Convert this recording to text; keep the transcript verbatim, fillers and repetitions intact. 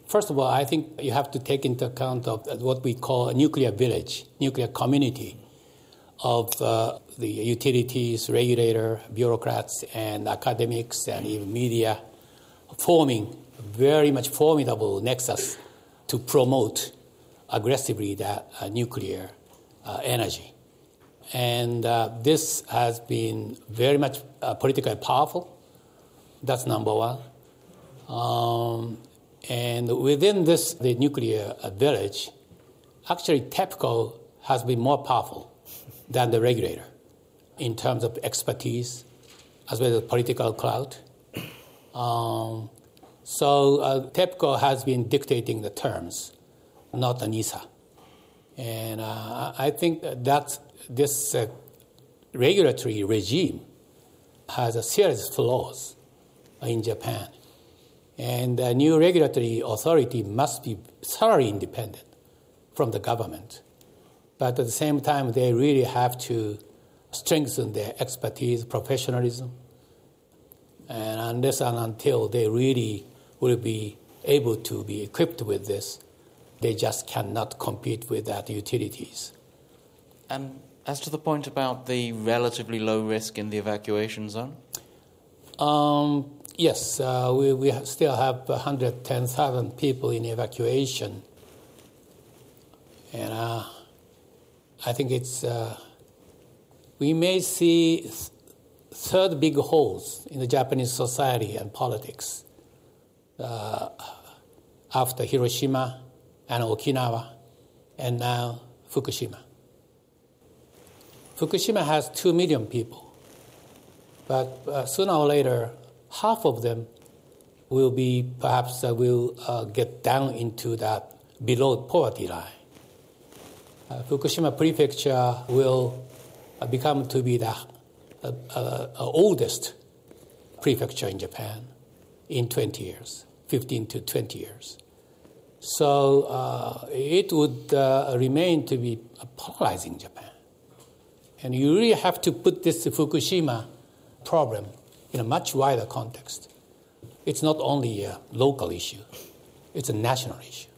First of all, I think you have to take into account of what we call a nuclear village, nuclear community of uh, the utilities, regulator, bureaucrats, and academics, and even media, forming a very much formidable nexus to promote aggressively that uh, nuclear uh, energy. And uh, this has been very much uh, politically powerful. That's number one. Um, and within this, the nuclear uh, village, actually TEPCO has been more powerful than the regulator in terms of expertise as well as political clout. Um, so uh, TEPCO has been dictating the terms, not NISA. And uh, I think that this uh, regulatory regime has a serious flaws in Japan. And the new regulatory authority must be thoroughly independent from the government. But at the same time, they really have to strengthen their expertise, professionalism. And unless and until they really will be able to be equipped with this, they just cannot compete with that utilities. And as to the point about the relatively low risk in the evacuation zone? Um, yes, uh, we, we still have one hundred ten thousand people in evacuation. And uh, I think it's, uh, we may see th- third big holes in the Japanese society and politics uh, after Hiroshima and Okinawa, and now Fukushima. Fukushima has two million people, but uh, sooner or later, half of them will be, perhaps uh, will uh, get down into that below poverty line. Uh, Fukushima Prefecture will uh, become to be the uh, uh, oldest prefecture in Japan in twenty years, fifteen to twenty years. So uh, it would uh, remain to be polarizing Japan. And you really have to put this Fukushima problem in a much wider context. It's not only a local issue, it's a national issue.